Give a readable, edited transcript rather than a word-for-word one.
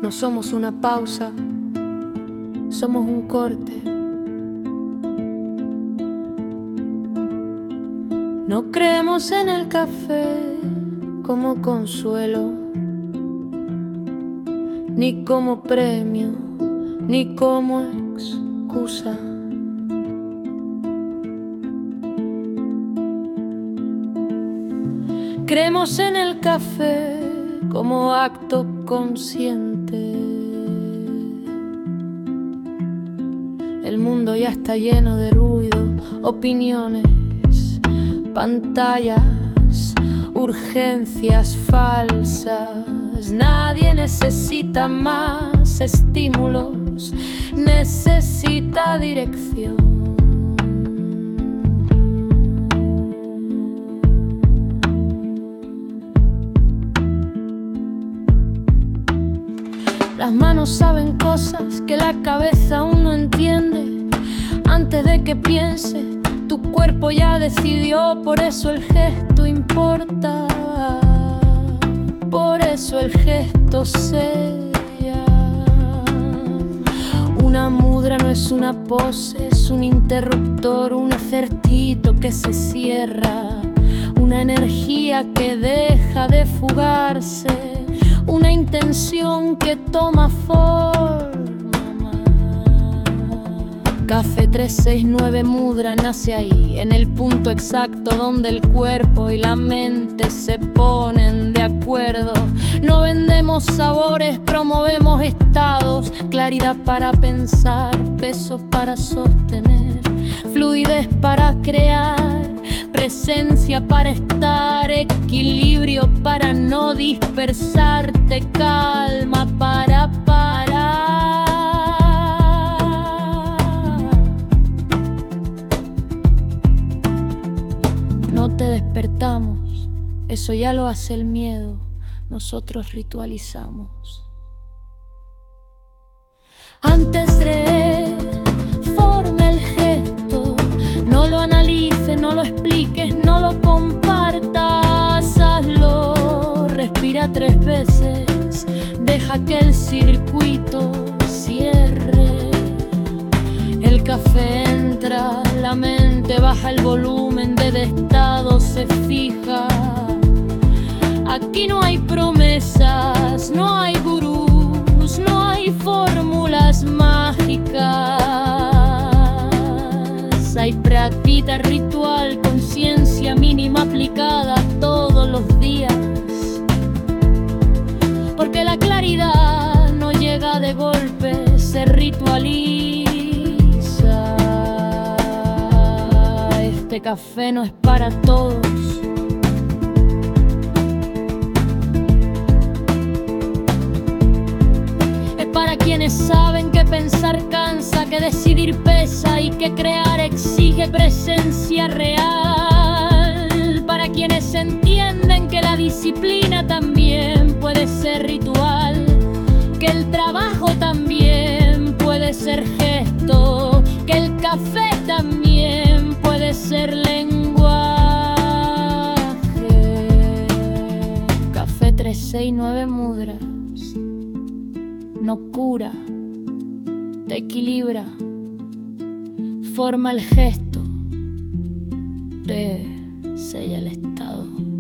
No somos una pausa, somos un corte. No creemos en el café como consuelo, ni como premio, ni como excusa. Creemos en el café como acto consciente. El mundo ya está lleno de ruido, opiniones, pantallas, urgencias falsas. Nadie necesita más estímulos, necesita dirección. Las manos saben cosas que la cabeza aún no entiende. Antes de que piense, tu cuerpo ya decidió. Por eso el gesto importa, por eso el gesto sella. Una mudra no es una pose, es un interruptor, un acertito que se cierra, una energía que deja de fugarse, una intención que toma forma. Café 369 Mudra nace ahí, en el punto exacto donde el cuerpo y la mente se ponen de acuerdo. No vendemos sabores, promovemos estados, claridad para pensar, peso para sostener, fluidez para crear, presencia para estar, equilibrio para no dispersarte, calma para parar. No te despertamos, eso ya lo hace el miedo, nosotros ritualizamos. Antes de forma el gesto, no lo analices, no lo expliques, no lo compartas, hazlo, respira 3 veces, deja que el circuito cierre. El café entra, la mente baja el volumen, de estado se fija. Aquí no hay promesas, no hay gurús, no hay fórmulas mágicas. Hay práctica ritual, conciencia mínima aplicada todos los días. Porque la claridad no llega de golpe, se ritualiza. Este café no es para todos. Es para quienes saben que pensar cansa, que decidir pesa y que crear exige presencia real. Para quienes entienden que la disciplina también puede ser ritual, que el trabajo también puede ser gesto, que el café también puede ser lenguaje. Café 369 Mudras no cura, te equilibra, forma el gesto, te sella el estado.